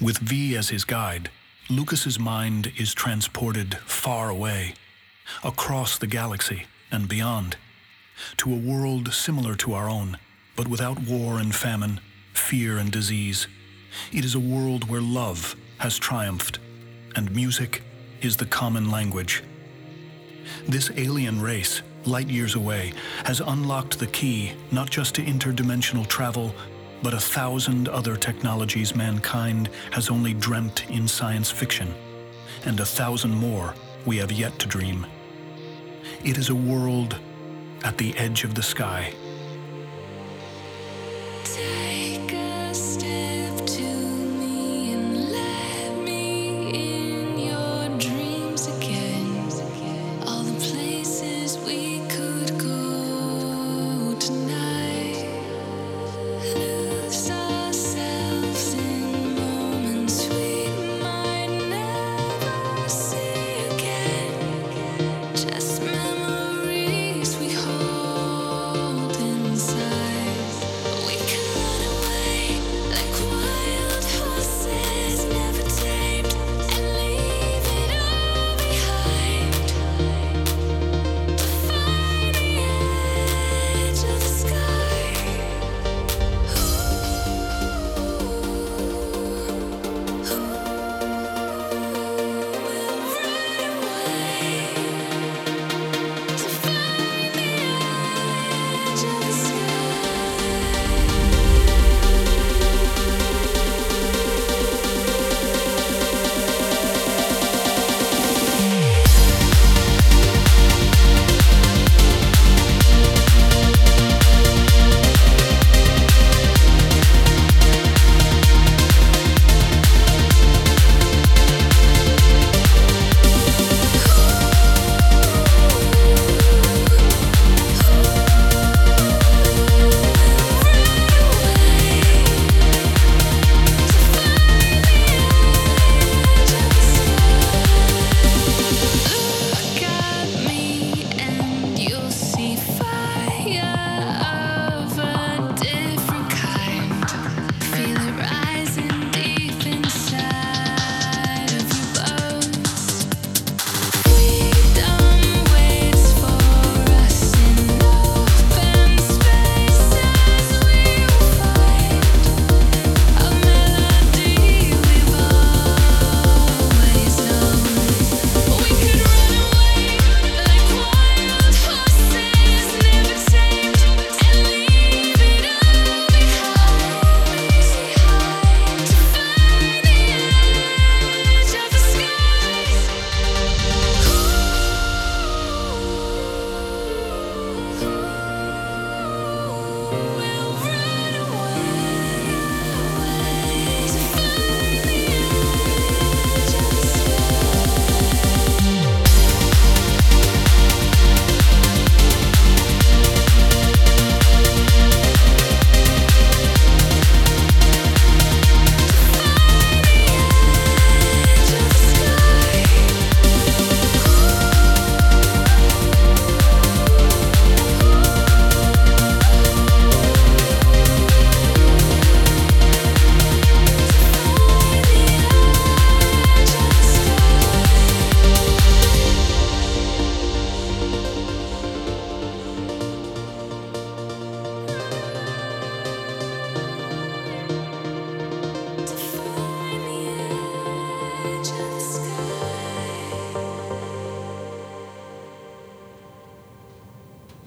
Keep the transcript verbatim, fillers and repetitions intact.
With V as his guide, Lucas's mind is transported far away, across the galaxy and beyond, to a world similar to our own, but without war and famine, fear and disease. It is a world where love has triumphed, and music is the common language. This alien race, light years away, has unlocked the key not just to interdimensional travel, but a thousand other technologies mankind has only dreamt in science fiction, and a thousand more we have yet to dream. It is a world at the edge of the sky,